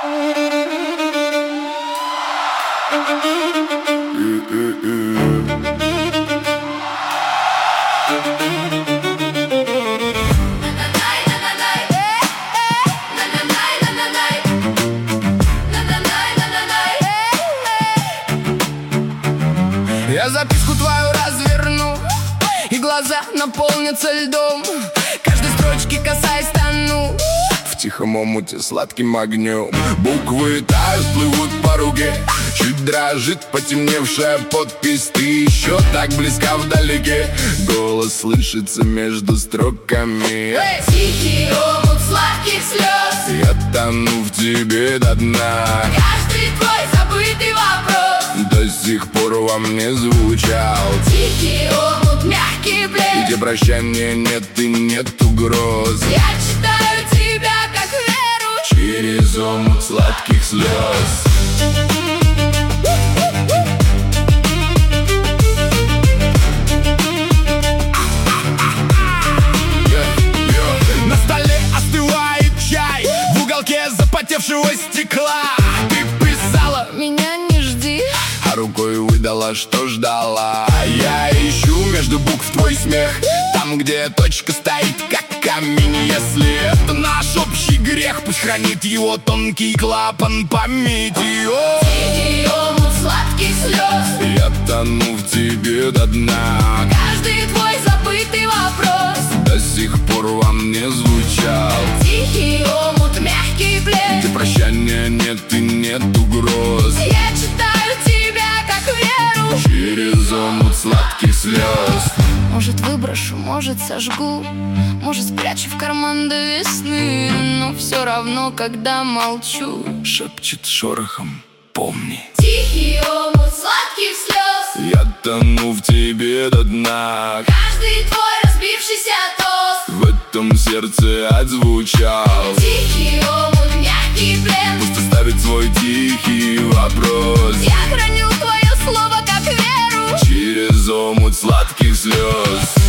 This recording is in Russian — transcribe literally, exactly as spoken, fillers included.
Я записку твою разверну, и глаза наполнятся льдом. Каждой строчки касаясь тону в тихом омуте сладким огнем. Буквы тают, плывут по руке, чуть дрожит потемневшая подпись. Ты еще так близка вдалеке, голос слышится между строками. Эй! Тихий омут сладких слез, я тону в тебе до дна. Каждый твой забытый вопрос до сих пор во мне звучал. Тихий омут, мягкий плед, где прощания нет и нет угроз. Я читаю тебя как веру через омут сладких слез. На столе остывает чай в уголке запотевшего стекла. Ты писала «меня не жди», а рукой выдала, что ждала. Я ищу между букв твой смех, там, где точка стоит, как камень. Если это наш общий грех, пусть хранит его тонкий клапан памяти. О! Тихий омут сладких слез, я тону в тебе до дна. Каждый твой забытый вопрос до сих пор во мне звучал. Тихий омут, мягкий плед, где прощания нет и нет угроз. Я читаю тебя как веру через омут сладких слез. Может выброшу, может сожгу, может спрячу в карман до весны. Но все равно, когда молчу, шепчет шорохом: помни. Тихий омут сладких слез, я тону в тебе до дна. Каждый твой разбившийся тост в этом сердце отзвучал. Тихий омут, мягкий плед, пусть оставит свой тихий вопрос. Я храню твое слово как веру через омут сладких слез.